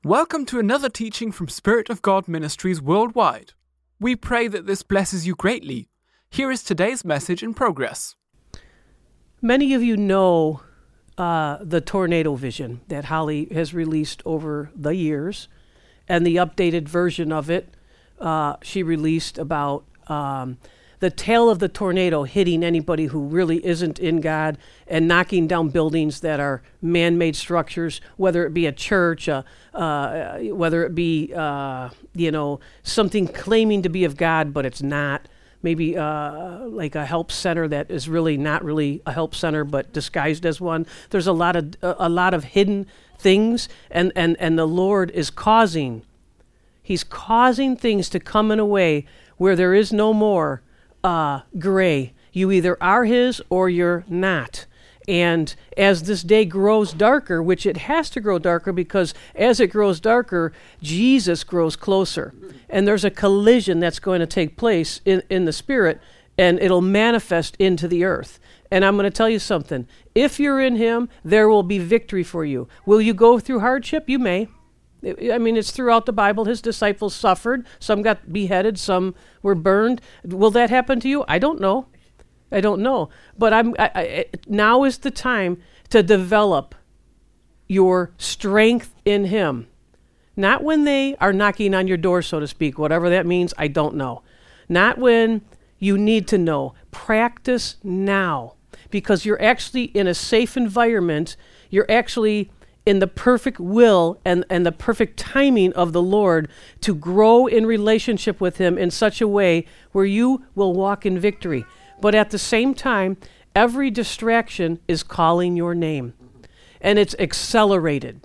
Welcome to another teaching from Spirit of God Ministries worldwide. We pray that this blesses you greatly. Here is today's message in progress. Many of you know the tornado vision that Holly has released over the years, and the updated version of it she released about the tail of the tornado hitting anybody who really isn't in God and knocking down buildings that are man-made structures, whether it be a church, whether it be something claiming to be of God but it's not. Maybe like a help center that is really not really a help center but disguised as one. There's a lot of hidden things, and the Lord is He's causing things to come in a way where there is no more gray. You either are His or you're not. And as this day grows darker, which it has to grow darker because as it grows darker, Jesus grows closer. And there's a collision that's going to take place in the spirit, and it'll manifest into the earth. And I'm going to tell you something. If you're in Him, there will be victory for you. Will you go through hardship? You may. I mean, it's throughout the Bible. His disciples suffered. Some got beheaded. Some were burned. Will that happen to you? I don't know. But now is the time to develop your strength in Him. Not when they are knocking on your door, so to speak. Whatever that means, I don't know. Not when you need to know. Practice now. Because you're actually in a safe environment. You're actually in the perfect will and the perfect timing of the Lord to grow in relationship with Him in such a way where you will walk in victory. But at the same time, every distraction is calling your name. And it's accelerated.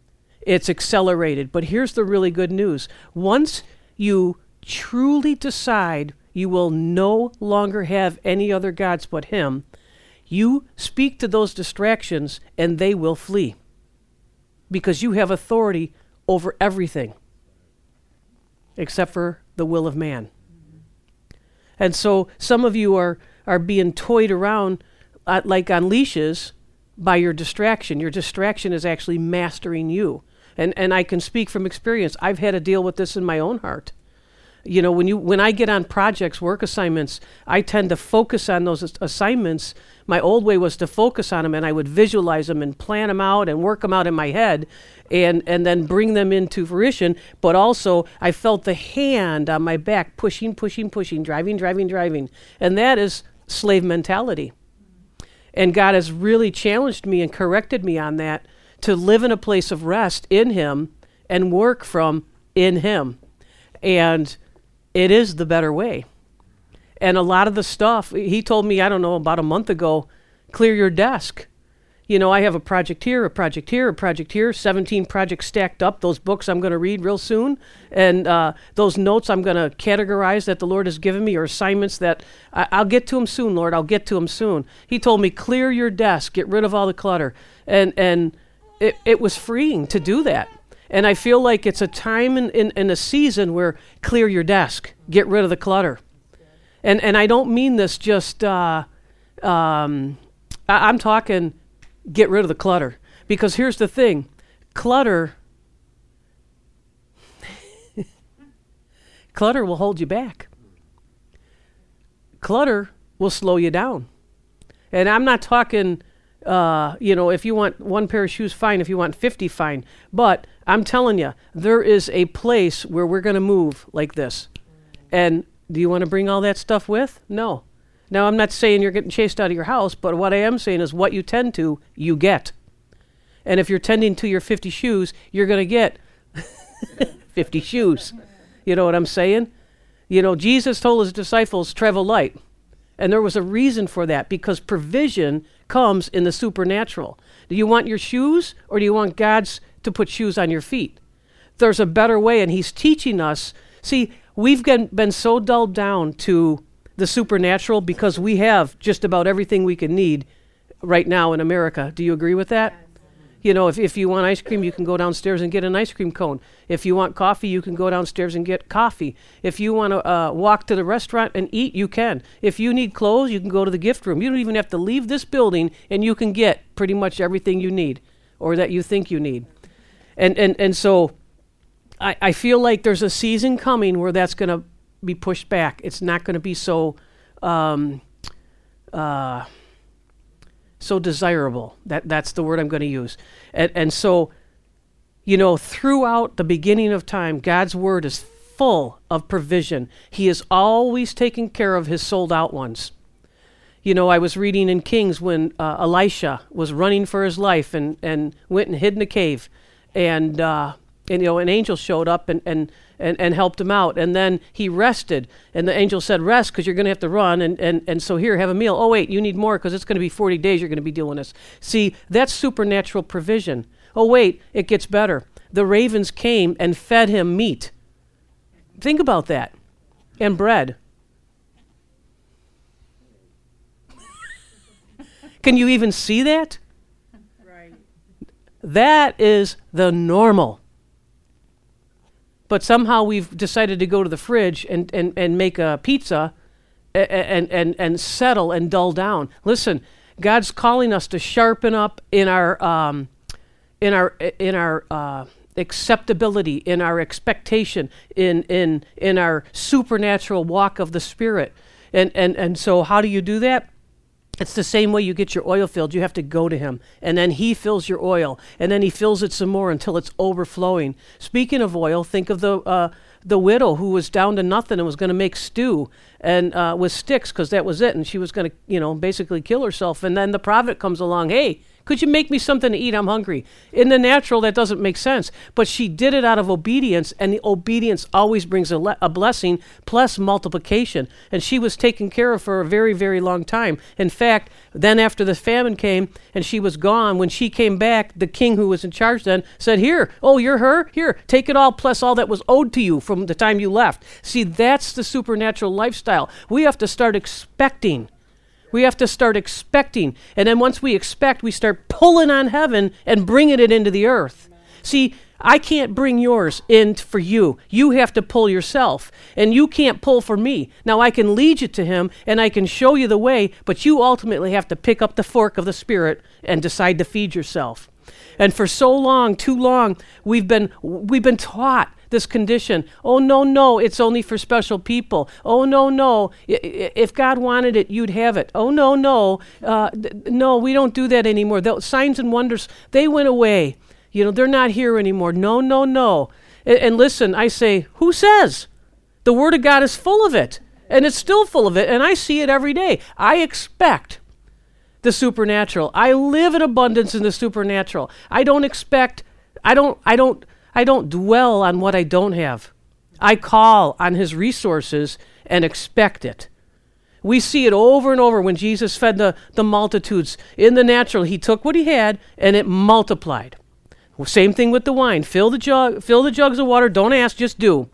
But here's the really good news. Once you truly decide you will no longer have any other gods but Him, you speak to those distractions and they will flee. Because you have authority over everything except for the will of man. And so some of you are being toyed around like on leashes by your distraction. Your distraction is actually mastering you. And I can speak from experience. I've had to deal with this in my own heart. You know, when I get on projects, work assignments, I tend to focus on those assignments. My old way was to focus on them, and I would visualize them and plan them out and work them out in my head and then bring them into fruition. But also, I felt the hand on my back pushing, driving. And that is slave mentality. And God has really challenged me and corrected me on that to live in a place of rest in Him and work from in Him. And it is the better way. And a lot of the stuff, He told me, about a month ago, clear your desk. You know, I have a project here, 17 projects stacked up, those books I'm going to read real soon, and those notes I'm going to categorize that the Lord has given me, or assignments that I'll get to them soon, Lord, I'll get to them soon. He told me, clear your desk, get rid of all the clutter. And it was freeing to do that. And I feel like it's a time in a season where clear your desk, get rid of the clutter. And I don't mean this just, I'm talking get rid of the clutter. Because here's the thing, clutter will hold you back. Clutter will slow you down. And I'm not talking, if you want one pair of shoes, fine. If you want 50, fine. But I'm telling you, there is a place where we're going to move like this. And do you want to bring all that stuff with? No. Now, I'm not saying you're getting chased out of your house, but what I am saying is what you tend to, you get. And if you're tending to your 50 shoes, you're going to get 50 shoes. You know what I'm saying? You know, Jesus told His disciples, travel light. And there was a reason for that, because provision comes in the supernatural. Do you want your shoes, or do you want God's to put shoes on your feet? There's a better way, and He's teaching us. See, we've been so dulled down to the supernatural because we have just about everything we can need right now in America. Do you agree with that? You know, if you want ice cream, you can go downstairs and get an ice cream cone. If you want coffee, you can go downstairs and get coffee. If you want to walk to the restaurant and eat, you can. If you need clothes, you can go to the gift room. You don't even have to leave this building, and you can get pretty much everything you need or that you think you need. And so I feel like there's a season coming where that's going to be pushed back. It's not going to be so so desirable. That's the word I'm going to use. And so, throughout the beginning of time, God's word is full of provision. He is always taking care of his sold out ones. I was reading in Kings when Elisha was running for his life and went and hid in a cave, and an angel showed up and helped him out, and then he rested, and the angel said, rest because you're going to have to run, and so here, have a meal. Oh wait, you need more because it's going to be 40 days you're going to be doing this. See, that's supernatural provision. Oh wait, it gets better. The ravens came and fed him meat. Think about that. And bread. Can you even see that? Right. That is the normal. But somehow we've decided to go to the fridge and make a pizza and settle and dull down. Listen, God's calling us to sharpen up in our acceptability, in our expectation, in our supernatural walk of the Spirit. And so how do you do that? It's the same way you get your oil filled. You have to go to him, and then he fills your oil, and then he fills it some more until it's overflowing. Speaking of oil, think of the widow who was down to nothing and was going to make stew and with sticks because that was it, and she was going to, basically kill herself. And then the prophet comes along, hey, could you make me something to eat? I'm hungry. In the natural, that doesn't make sense. But she did it out of obedience, and the obedience always brings a blessing plus multiplication. And she was taken care of for a very, very long time. In fact, then after the famine came and she was gone, when she came back, the king who was in charge then said, here, oh, you're her? Here, take it all plus all that was owed to you from the time you left. See, that's the supernatural lifestyle. We have to start expecting. We have to start expecting. And then once we expect, we start pulling on heaven and bringing it into the earth. See, I can't bring yours in for you. You have to pull yourself. And you can't pull for me. Now, I can lead you to him, and I can show you the way, but you ultimately have to pick up the fork of the Spirit and decide to feed yourself. And for so long, too long, we've been taught this condition. Oh, no, it's only for special people. Oh, no, if God wanted it, you'd have it. Oh, no, no, we don't do that anymore. Those signs and wonders, they went away. They're not here anymore. No. And listen, I say, who says? The Word of God is full of it, and it's still full of it, and I see it every day. I expect the supernatural. I live in abundance in the supernatural. I don't dwell on what I don't have. I call on his resources and expect it. We see it over and over when Jesus fed the multitudes. In the natural, he took what he had and it multiplied. Same thing with the wine. Fill the jugs of water. Don't ask, just do.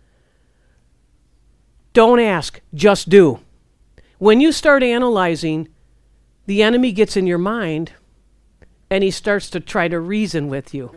Don't ask, just do. When you start analyzing, the enemy gets in your mind and he starts to try to reason with you.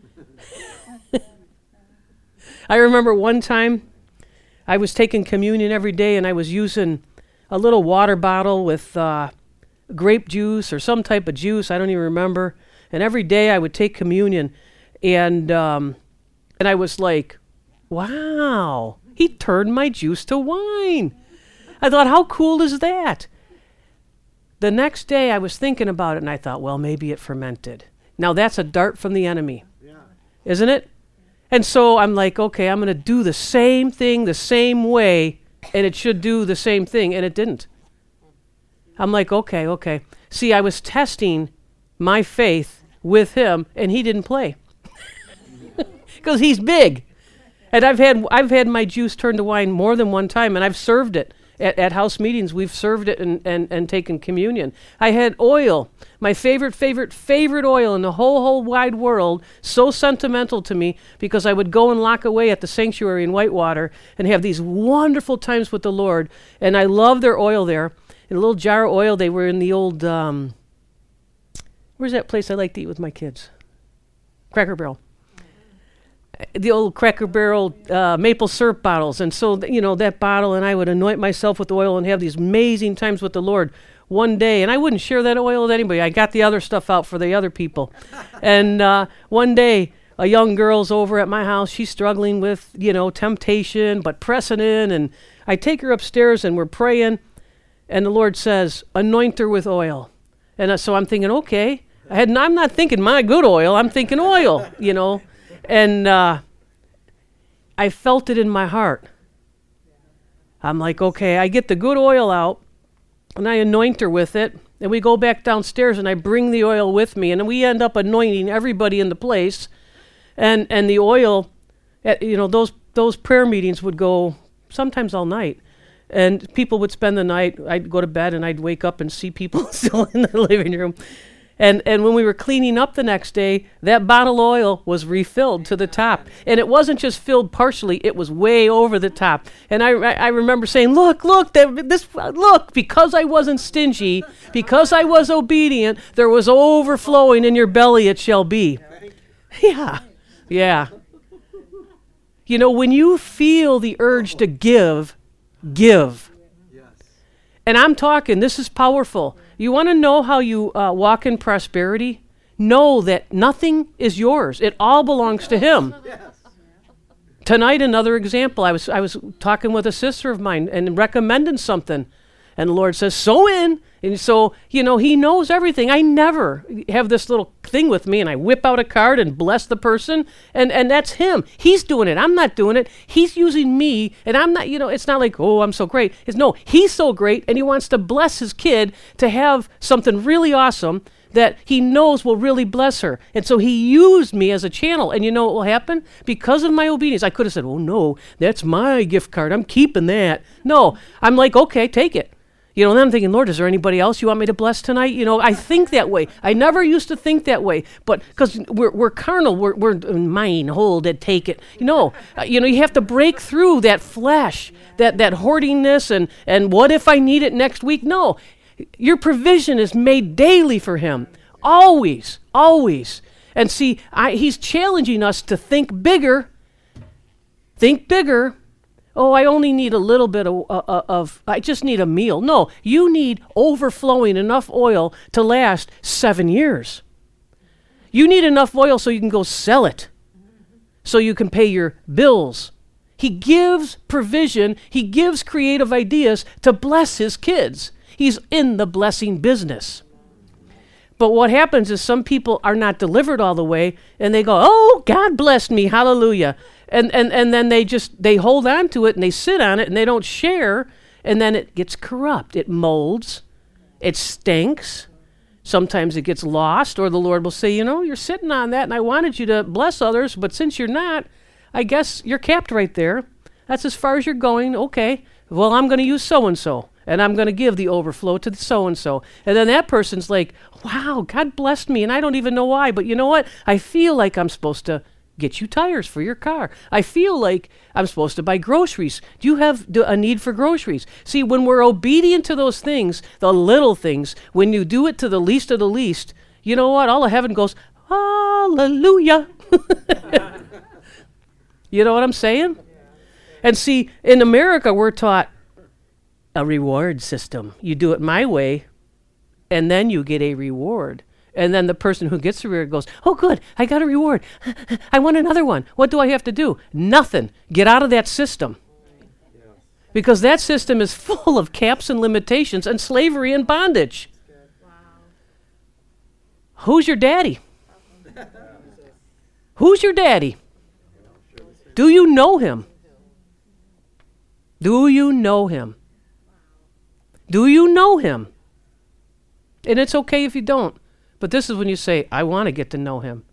I remember one time I was taking communion every day and I was using a little water bottle with grape juice or some type of juice, I don't even remember. And every day I would take communion and I was like, wow, he turned my juice to wine. I thought, how cool is that? The next day I was thinking about it and I thought, well, maybe it fermented. Now that's a dart from the enemy, isn't it? And so I'm like, okay, I'm going to do the same thing the same way, and it should do the same thing, and it didn't. I'm like, okay. See, I was testing my faith with him, and he didn't play. Because he's big. And I've had my juice turned to wine more than one time, and I've served it. At house meetings, we've served it and taken communion. I had oil, my favorite oil in the whole wide world, so sentimental to me because I would go and lock away at the sanctuary in Whitewater and have these wonderful times with the Lord. And I love their oil there. In a little jar of oil, they were in the old, where's that place I like to eat with my kids? Cracker Barrel. The old Cracker Barrel maple syrup bottles. And so, that bottle, and I would anoint myself with oil and have these amazing times with the Lord one day. And I wouldn't share that oil with anybody. I got the other stuff out for the other people. And one day, a young girl's over at my house. She's struggling with, temptation, but pressing in. And I take her upstairs and we're praying. And the Lord says, anoint her with oil. And so I'm thinking, okay. I'm not thinking my good oil. I'm thinking oil, And I felt it in my heart. I'm like, okay, I get the good oil out and I anoint her with it. And we go back downstairs and I bring the oil with me. And we end up anointing everybody in the place. And the oil, those prayer meetings would go sometimes all night. And people would spend the night. I'd go to bed and I'd wake up and see people still in the living room. And when we were cleaning up the next day, that bottle of oil was refilled to the top. And it wasn't just filled partially, it was way over the top. And I remember saying, look, because I wasn't stingy, because I was obedient, there was overflowing in your belly it shall be. Yeah. When you feel the urge to give. And I'm talking, this is powerful. You want to know how you walk in prosperity? Know that nothing is yours. It all belongs to Him. Tonight, another example. I was talking with a sister of mine and recommending something. And the Lord says, sow in. And so, He knows everything. I never have this little thing with me and I whip out a card and bless the person. And that's Him. He's doing it. I'm not doing it. He's using me. And I'm not, it's not like, oh, I'm so great. No, He's so great and He wants to bless His kid to have something really awesome that He knows will really bless her. And so He used me as a channel. And you know what will happen? Because of my obedience, I could have said, oh, no, that's my gift card. I'm keeping that. No, I'm like, okay, take it. And then I'm thinking, Lord, is there anybody else you want me to bless tonight? I think that way. I never used to think that way, but because we're carnal, we're mine, hold it, take it. You have to break through that flesh, that hoardiness, and what if I need it next week? No, your provision is made daily for Him, always. And see, He's challenging us to think bigger. Think bigger. Oh, I only need a little bit I just need a meal. No, you need overflowing enough oil to last 7 years. You need enough oil so you can go sell it, so you can pay your bills. He gives provision. He gives creative ideas to bless His kids. He's in the blessing business. But what happens is some people are not delivered all the way, and they go, oh, God blessed me, hallelujah. And then they hold on to it and they sit on it and they don't share, and then it gets corrupt. It molds. It stinks. Sometimes it gets lost, or the Lord will say, you're sitting on that and I wanted you to bless others, but since you're not, I guess you're capped right there. That's as far as you're going. Okay, well, I'm going to use so-and-so, and I'm going to give the overflow to the so-and-so. And then that person's like, wow, God blessed me, and I don't even know why, but you know what? I feel like I'm supposed to get you tires for your car. I feel like I'm supposed to buy groceries. Do you have a need for groceries? See, when we're obedient to those things, the little things, when you do it to the least of the least, you know what? All of heaven goes, hallelujah. You know what I'm saying? And see, in America, we're taught a reward system. You do it my way, and then you get a reward. And then the person who gets the reward goes, oh, good, I got a reward. I want another one. What do I have to do? Nothing. Get out of that system. Because that system is full of caps and limitations and slavery and bondage. Who's your daddy? Who's your daddy? Do you know Him? Do you know Him? Do you know Him? And it's okay if you don't. But this is when you say, I want to get to know Him.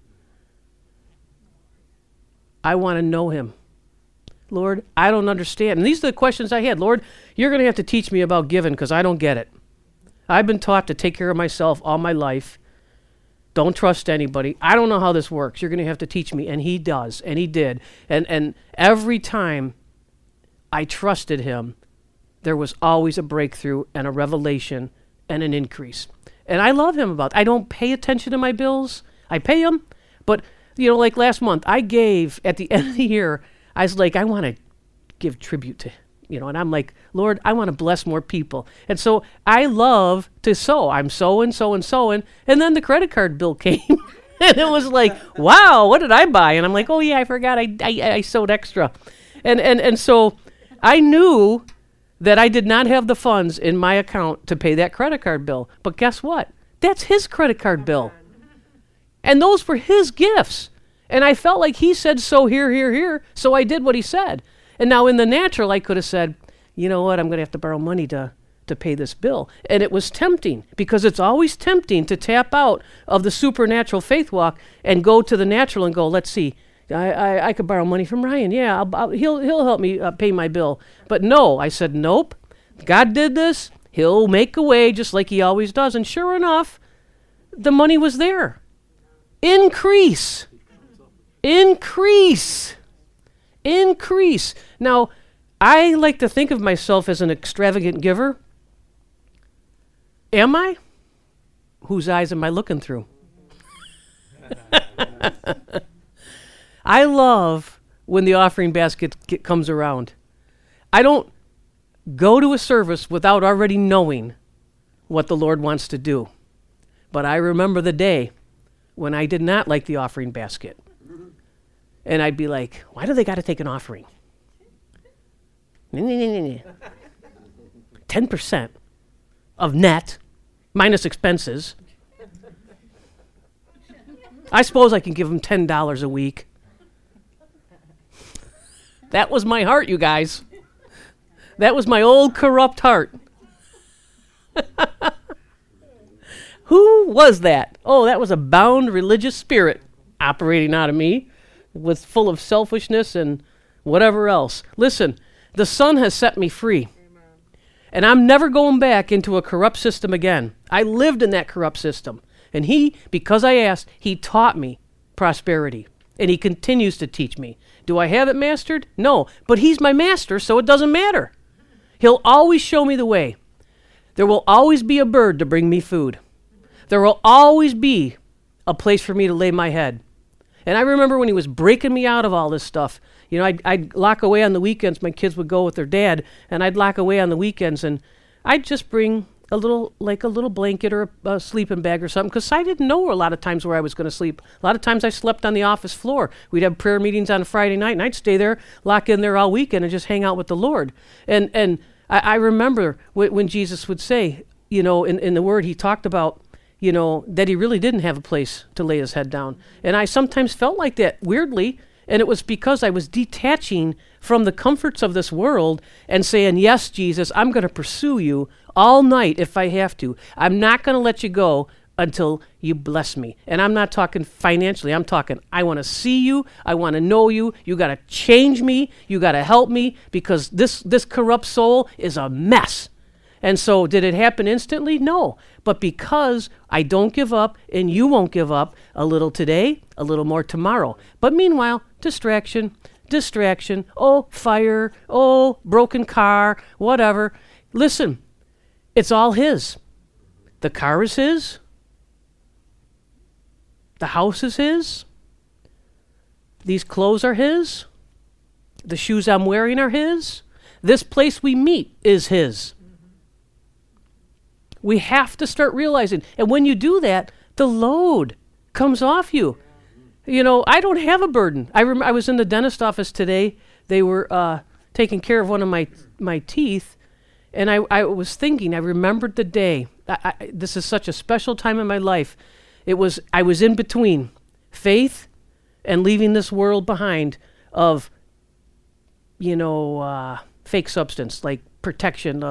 I want to know Him. Lord, I don't understand. And these are the questions I had. Lord, you're going to have to teach me about giving because I don't get it. I've been taught to take care of myself all my life. Don't trust anybody. I don't know how this works. You're going to have to teach me. And He does. And He did. And every time I trusted Him, there was always a breakthrough and a revelation and an increase. And I love Him about it. I don't pay attention to my bills. I pay them. But, like last month, I gave, at the end of the year, I was like, I want to give tribute to, and I'm like, Lord, I want to bless more people. And so I love to sow. I'm sowing. And then the credit card bill came. And it was like, wow, what did I buy? And I'm like, oh yeah, I forgot I sewed extra. And so I knew that I did not have the funds in my account to pay that credit card bill. But guess what? That's his credit card bill. And those were his gifts. And I felt like he said, so here. So I did what he said. And now in the natural, I could have said, you know what, I'm going to have to borrow money to pay this bill. And it was tempting, because it's always tempting to tap out of the supernatural faith walk and go to the natural and go, let's see, I could borrow money from Ryan. Yeah, he'll help me pay my bill. But no, I said, nope. God did this. He'll make a way just like he always does. And sure enough, the money was there. Increase. Now, I like to think of myself as an extravagant giver. Am I? Whose eyes am I looking through? I love when the offering basket comes around. I don't go to a service without already knowing what the Lord wants to do. But I remember the day when I did not like the offering basket. And I'd be like, why do they got to take an offering? 10% of net minus expenses. I suppose I can give them $10 a week. That was my heart, you guys. That was my old corrupt heart. Who was that? Oh, that was a bound religious spirit operating out of me, was full of selfishness and whatever else. Listen, the Son has set me free. Amen. And I'm never going back into a corrupt system again. I lived in that corrupt system. And he, because I asked, he taught me prosperity. And he continues to teach me. Do I have it mastered? No. But he's my master, so it doesn't matter. He'll always show me the way. There will always be a bird to bring me food. There will always be a place for me to lay my head. And I remember when he was breaking me out of all this stuff. You know, I'd lock away on the weekends. My kids would go with their dad, and I'd lock away on the weekends, and I'd just bring a little blanket or a sleeping bag or something, because I didn't know a lot of times where I was going to sleep. A lot of times I slept on the office floor. We'd have prayer meetings on a Friday night, and I'd stay there, lock in there all weekend, and just hang out with the Lord. And I remember when Jesus would say, you know, in the Word, he talked about, you know, that he really didn't have a place to lay his head down. And I sometimes felt like that, weirdly, and it was because I was detaching from the comforts of this world and saying, yes, Jesus, I'm going to pursue you all night if I have to. I'm not going to let you go until you bless me. And I'm not talking financially. I'm talking, I want to see you. I want to know you. You got to change me. You got to help me, because this corrupt soul is a mess. And so did it happen instantly? No. But because I don't give up and you won't give up, a little today, a little more tomorrow. But meanwhile, distraction, oh, fire, oh, broken car, whatever. Listen, it's all his. The car is his. The house is his. These clothes are his. The shoes I'm wearing are his. This place we meet is his. We have to start realizing. And when you do that, the load comes off you. You know, I don't have a burden. I was in the dentist office today. They were taking care of one of my teeth. And I was thinking, I remembered the day. This is such a special time in my life. I was in between faith and leaving this world behind of, you know, fake substance, like protection,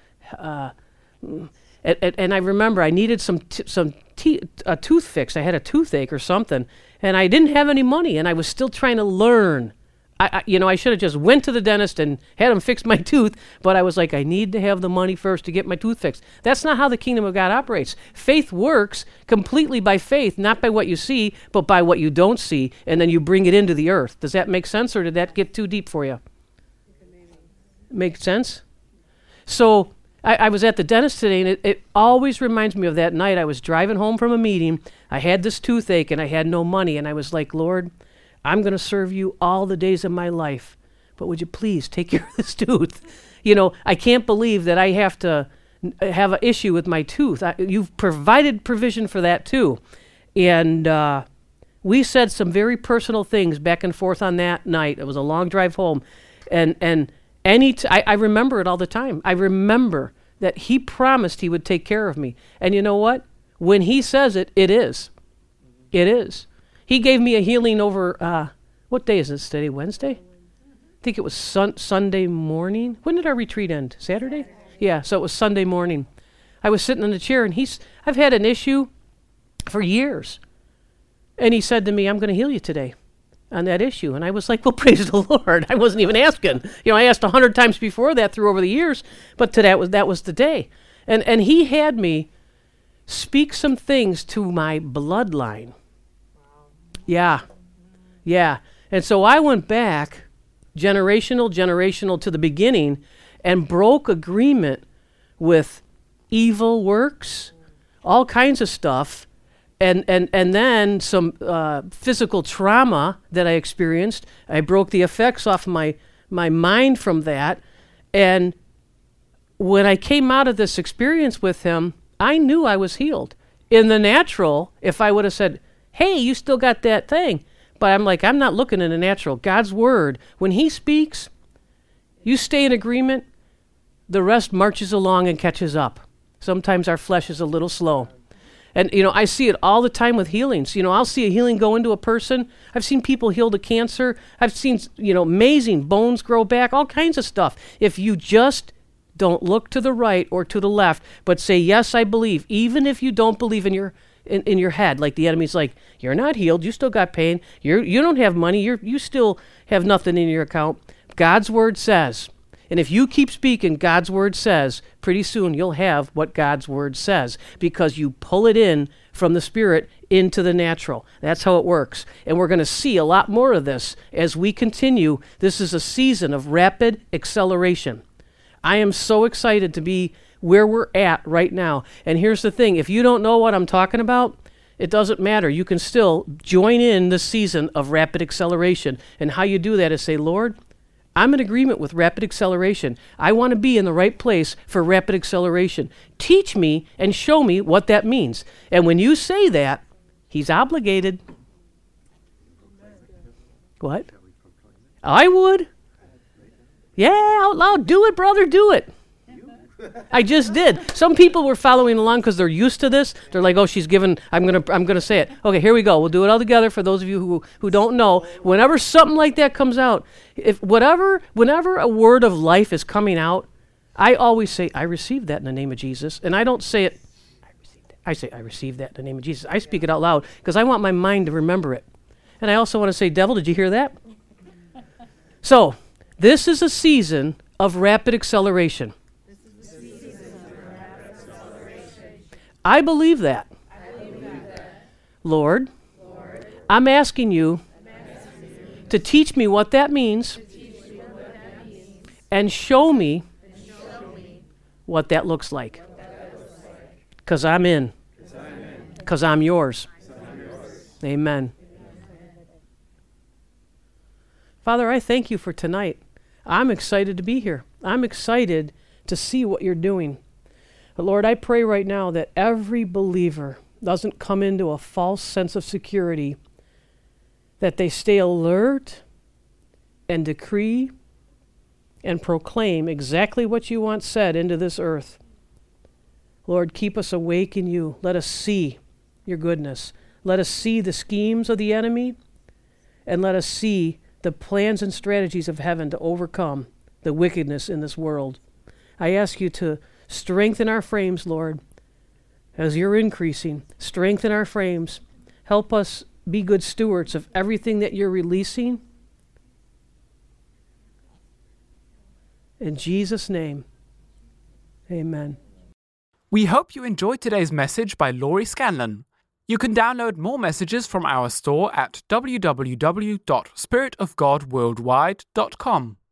and I remember I needed a tooth fix. I had a toothache or something, and I didn't have any money, and I was still trying to learn. I should have just went to the dentist and had him fix my tooth, but I was like, I need to have the money first to get my tooth fixed. That's not how the kingdom of God operates. Faith works completely by faith, not by what you see, but by what you don't see, and then you bring it into the earth. Does that make sense, or did that get too deep for you? Make sense? So I was at the dentist today, and it always reminds me of that night. I was driving home from a meeting. I had this toothache, and I had no money, and I was like, Lord, I'm going to serve you all the days of my life, but would you please take care of this tooth? You know, I can't believe that I have to have an issue with my tooth. You've provided provision for that too. And we said some very personal things back and forth on that night. It was a long drive home. And I remember it all the time. I remember that he promised he would take care of me. And you know what? When he says it, it is. It is. He gave me a healing over, what day is this today? Wednesday? I think it was Sunday morning. When did our retreat end? Saturday? Yeah, so it was Sunday morning. I was sitting in the chair, and I've had an issue for years. And he said to me, I'm going to heal you today on that issue. And I was like, well, praise the Lord. I wasn't even asking. I asked 100 times before that through over the years, but that was the day. And he had me speak some things to my bloodline. Yeah. And so I went back generational to the beginning and broke agreement with evil works, all kinds of stuff, and then some physical trauma that I experienced. I broke the effects off my mind from that. And when I came out of this experience with him, I knew I was healed. In the natural, if I would have said, hey, you still got that thing. But I'm like, I'm not looking in the natural. God's word, when he speaks, you stay in agreement, the rest marches along and catches up. Sometimes our flesh is a little slow. And, I see it all the time with healings. I'll see a healing go into a person. I've seen people healed of cancer. I've seen, amazing bones grow back, all kinds of stuff. If you just don't look to the right or to the left, but say, yes, I believe, even if you don't believe in your head, like the enemy's like, you're not healed, you still got pain, you don't have money, you still have nothing in your account. God's word says, and if you keep speaking God's word says, pretty soon you'll have what God's word says, because you pull it in from the spirit into the natural. That's how it works. And we're going to see a lot more of this as we continue. This is a season of rapid acceleration. I am so excited to be where we're at right now. And here's the thing. If you don't know what I'm talking about, it doesn't matter. You can still join in the season of rapid acceleration. And how you do that is say, Lord, I'm in agreement with rapid acceleration. I want to be in the right place for rapid acceleration. Teach me and show me what that means. And when you say that, he's obligated. What? I would. Yeah, out loud. Do it, brother. Do it. I just did. Some people were following along because they're used to this. They're like, oh, she's given, I'm gonna say it. Okay, here we go. We'll do it all together for those of you who don't know. Whenever something like that comes out, whenever a word of life is coming out, I always say, I receive that in the name of Jesus. And I don't say it, I say, I receive that in the name of Jesus. I speak it out loud because I want my mind to remember it. And I also want to say, devil, did you hear that? So, this is a season of rapid acceleration. I believe that. Lord, I'm asking you to teach me what that means and show me what that looks like. Because I'm in. Because I'm yours. Amen. Father, I thank you for tonight. I'm excited to be here. I'm excited to see what you're doing. But Lord, I pray right now that every believer doesn't come into a false sense of security, that they stay alert and decree and proclaim exactly what you want said into this earth. Lord, keep us awake in you. Let us see your goodness. Let us see the schemes of the enemy, and let us see the plans and strategies of heaven to overcome the wickedness in this world. I ask you to strengthen our frames, Lord, as you're increasing. Strengthen our frames. Help us be good stewards of everything that you're releasing. In Jesus' name, amen. We hope you enjoyed today's message by Laurie Scanlon. You can download more messages from our store at www.spiritofgodworldwide.com.